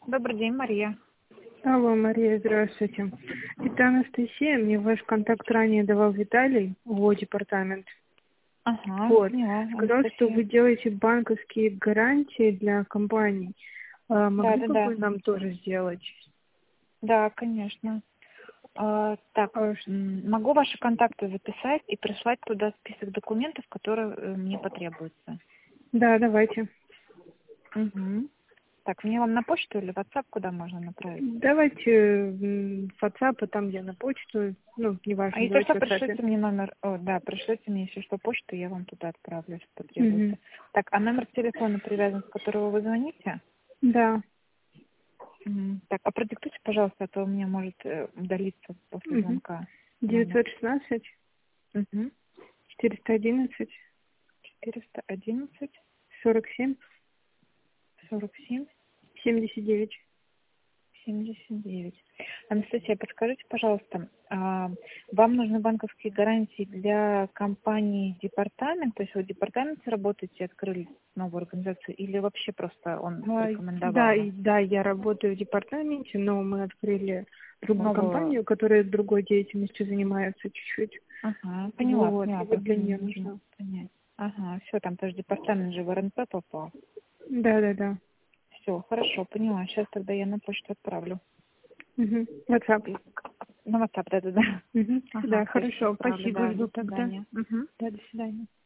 Добрый день, Мария. Алло, Мария, здравствуйте. Это Анастасия, мне ваш контакт ранее давал Виталий, его департамент. Ага, Вот. поняла, Сказал, что Анастасия. вы делаете банковские гарантии для компаний. Могли бы Да. вы нам тоже сделать? Да, конечно. Так, А, могу ваши контакты записать и прислать туда список документов, которые мне потребуются. Да, давайте. Угу. Так, мне вам на почту или в WhatsApp куда можно направить? Давайте в WhatsApp, а там где на почту, А неважно, если давайте что, в WhatsApp. пришлите мне номер, пришлите мне, если что, почту, я вам туда отправлю, если Мгм. потребуется. Так, а номер телефона привязан, с которого вы звоните? Да. Так, а продиктуйте, пожалуйста, а то у меня может удалиться после Мгм. звонка номер. 916 Угу. 411 411 47 47 79. 79. Анастасия, подскажите, пожалуйста, вам нужны банковские гарантии для компании департамент, то есть вы в департаменте работаете, открыли новую организацию, или вообще просто он рекомендовал Да, вас? да, я работаю в департаменте, но мы открыли другую Новую. компанию, которая другой деятельностью занимается чуть-чуть. Ага, поняла, Вот, и вот для просто мне нее нужно нужно. понять. Ага, все, там тоже департамент же в РНП попал. Да. Все, хорошо, поняла. Сейчас тогда я на почту отправлю. Угу. WhatsApp. На WhatsApp, да. Угу. Ага, Да, все, сейчас хорошо, отправлю, спасибо, да, до жду тогда. свидания. Мгм. Да, до свидания.